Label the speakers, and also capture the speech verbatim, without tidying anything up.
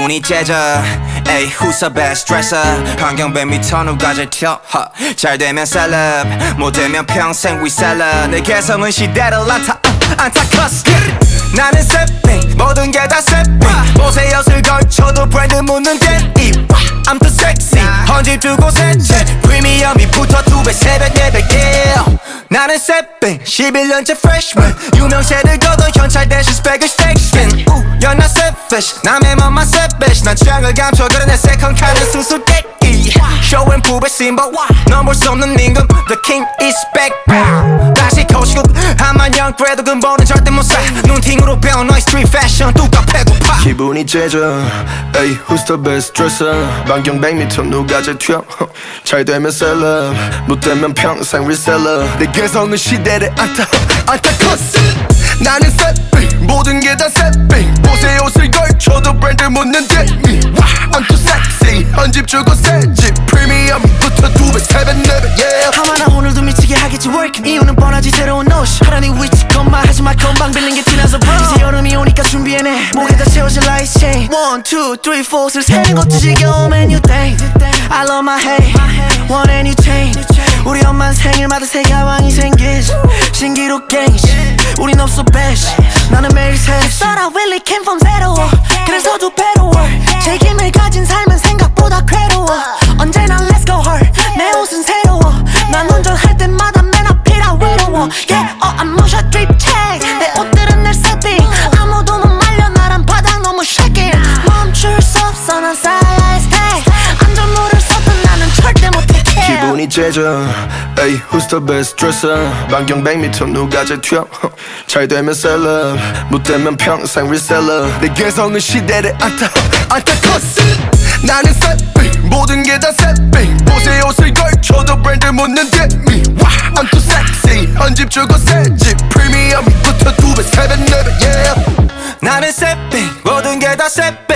Speaker 1: 기분이 째져 에이 who's the best dresser 환경 백 미터 누가 제일 튀어 huh. 잘 되면 셀럽 못 되면 평생 reseller 내 개성은 시대를 안타 안타커스 나는 새삥 모든 게 다 새삥 옷에 엿을 걸쳐도 브랜드 묻는 데이 I'm too sexy 헌집 두 곳에째 프리미엄이 붙어 두 배 세 배 네 배 yeah. 나는 새삥 십일 년째 freshman 유명세들 거둔 현찰 대신 스펙을 스택신 You're not selfish 남의 맘만 selfish 난 취향을 감춰 그래 내 second 칸은 수수께끼 show and prove it symbol 넌 볼 수 없는 임금 The king is back 다시 거시고 한만영 그래도 근본은 절대 못사 눈팅으로 배운 너의 street fashion 뚜까 배고파
Speaker 2: 기분이 째져 에이 who's the best dresser 반경 백 미터 누가 제일 튀어 잘 되면 셀럽 못 되면 평생 reseller 내 개성은 시대를 안타 안타커스 나는 새삥 모든 게 다 새삥 옷에 옷을 걸쳐도 브랜드 묻는 데이 I'm too sexy 헌집 주고 새집 프리미엄부터 두 배 세 배 네 배 yeah.
Speaker 3: 하마나 오늘도 미치게 하겠지 work 이유는 뻔하지 새로운 옷 하라니 위치 건마 하지마 건방 빌린 게 티나서 bro 이제 여름이 오니까 준비해내 목에다 채워질 라이트 체인 one two three four 옷을 세는 것도 지겨움 and you think I love my hate want a new chain 우리 엄만 생일마다 새 가방이 생기지 신기루 게이지 우린 없어 배시 나는 매일 새시 But I really came from zero 그래서 두 배로 work 책임을 가진 삶은 생각보다 괴로워 언제나 let's go hard 내 옷은 새로워 난 운전할 때마다 맨 앞이라 외로워 Yeah oh I'm 모셔 drip check 내 옷들은 늘 세팅 아무도 못 말려 나란 바닥 너무 shaking 멈출 수 없어 난 쌓아야 해 stay 안전모를 써도 나는 절대 못해 care
Speaker 2: 기분이 째져 에이 who's the best dresser 반경 백 미터 누가 제일 튀어 잘 되면 셀럽 못 되면 평생 reseller 내 개성은 시대를 안타 안타커스 나는 새삥 모든 게 다 새삥 옷에 옷을 걸쳐도 브랜드 묻는 데이 I'm too sexy 헌집 주고 새집 프리미엄부터 두 배 세 배 네 배 yeah.
Speaker 1: 나는 새삥 모든 게 다 새삥